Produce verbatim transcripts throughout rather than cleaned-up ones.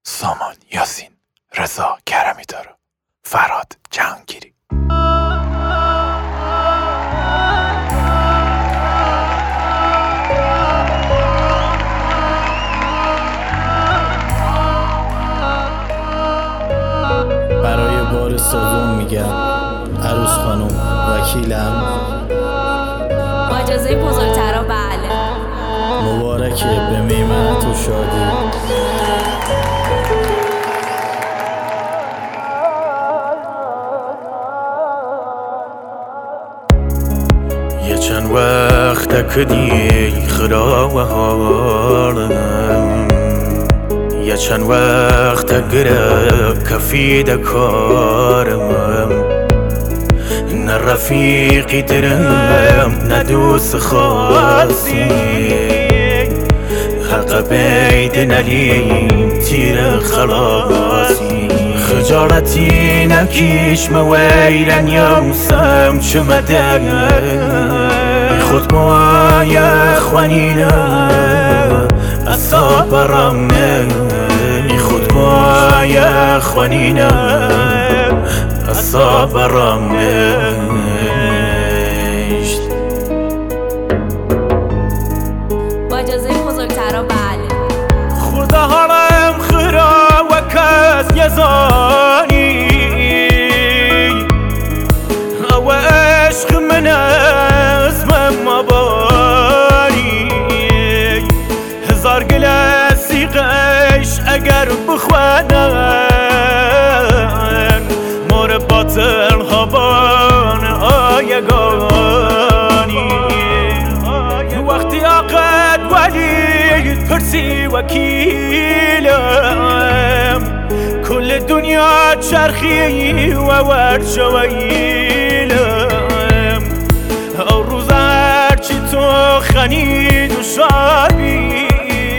سامان یاسین، رضا کرمی‌دار، فرهاد جهانگیری. برای بار سوم میگم عروس خانم وکیلم، با اجازه بزرگترا بله. مبارکه به میمنت و شادی. یه چند وقت کدی خدا و حالم، یه چند وقت گره کفی دکارم، نه رفیقی درم نه دوست خاصی، حق بید نلیم تیر خلاصی، خجالتی نکیش مویرن یوسم چمده خود موای خوانینه اصاب رمه خود موای خوانینه اصاب رمه با اجازه بزرگترا بله. خدا حالم خرا و کس یزانی و عشق من اسمم مباری، هزار گل سیغش اگر بخوانن مور باطل هبان آیگانی، وقتی عقد ولی پرسی وکیلم، کل دنیا چرخی و ورشویلم، او روز هرچی تو خنید و شابی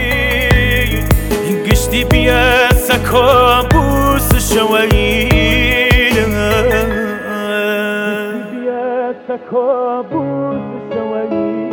گشتی بیه سکا بوس شویلم، بیه سکا بوس شویلم.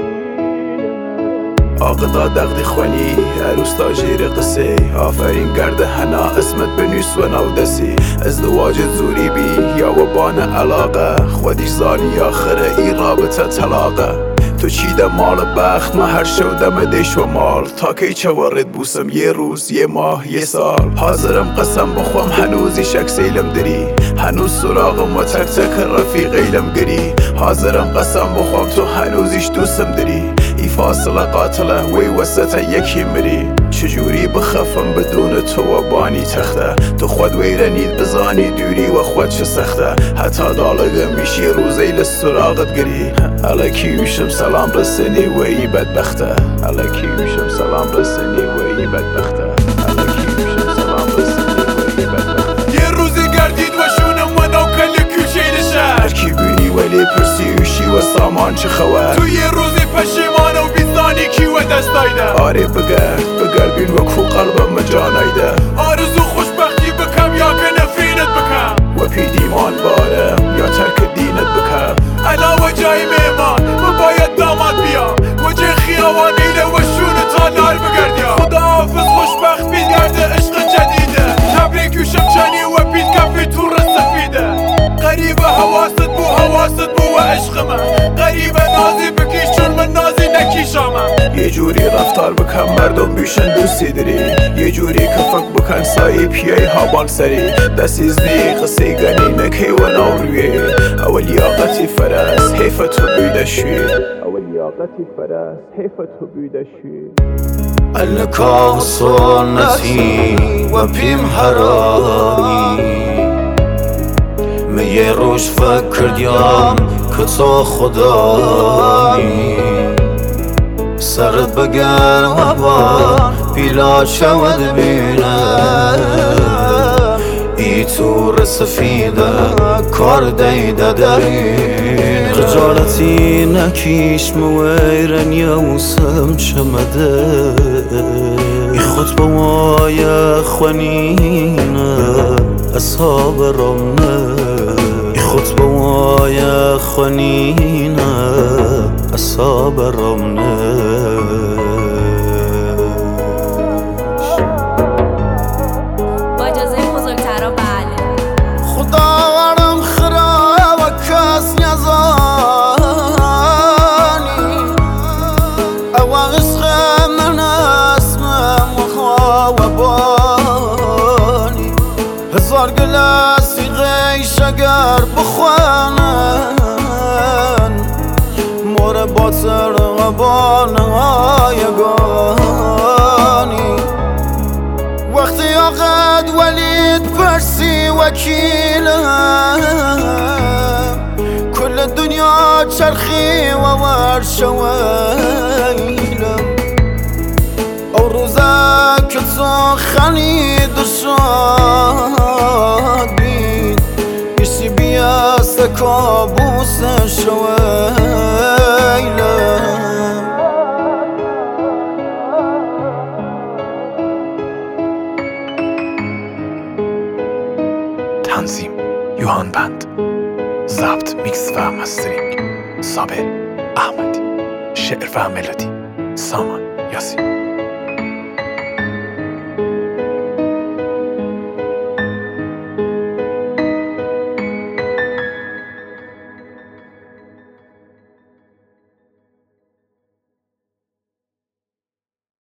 آقدا دقدی خوانی عروس تا جیر قصه، آفرین گرده هنا اسمت بنویس و نودسی، ازدواج زوری بی یا و بان علاقه، خودیش زانی آخره ای رابطه طلاقه، تو چیده مال بخت من هر شودم دیش و مال، تا کی چه وارد بوسم یه روز یه ماه یه سال، حاضرم قسم بخوام هنوزی شک سیلم دری، هنوز سراغم و تک تک رفیق ایلم گری، حاضرم قسم بخوام تو هنوزیش دوستم دری، ای فاصله قاتله وی وسط یکی مری، چجوری بخفم بدون تو و بانی تخته، تو خود ویرنید بزانی دوری و خود چه سخته، حتی دالگه میشی روزی لسراغت گری، الکی میشم سلام رسنی و ای بدبخته، الکی میشم سلام رسنی و ای بدبخته، الکی میشم سلام رسنی و ای بدبخته. یه روزی گردید و شونم و نوکل کوچه شهر، هرکی بینی ولی پرسیوشی و سامان چه خبر، تو یه روزی پشیمان و بیزانی کی و دستایده، آره بگرد بگرد بین و کو قلبم مجانایده، آرزو خوشبختی بکم یا که نفرینت بکم، و پیدیمان بارم یا ترک دینت بکم، علاوه جای میمان و باید داماد بیام، وجه خیابانیله و شون تالار بگردیم، خدا حافظ خوشبخت بیدگرده عشق جدیده، تبریک و شمچانی و بید کفی تو رسفیده، غریبه حواست بو حواست بو و عشق من، غریبه نازی بکیش چون من نازی نکیشامم، یه جوری رفتار بکن مردم بیشن دوستی داری، یه جوری کفک بکن سایی پیای هابان سری، دستیزدی قصی گنی نکی و نوروی، اول لیاقتی فرست حیف تو بیده شوی، اول لیاقتی فرست حیف تو بیده شوی. النکاح سنتی و پیم حرامی، میه روش فکر دیم که تو خدایی، سرت بگر و با پیلا شود بینه، ای تور سفیده کار دیده درین، خجالتی نکیش مویرن یوسم چمده، ای خود بمای خوانینه اصحاب رمنه، ای خود بمای خوانینه اصحاب رمنه. دلش اگر بخوانن مور باطر غبان هایگانی وقتی آقد ولید پرسی وکیلم کل دنیا چرخی و ورشویلم او روزه که تو خنید و شاد بید ایشی بیاست کابوس شویلم تنظیم یوهان بند، ضبط، میکس و مسترینگ صابر احمدی، شعر و ملودی سامان یاسین.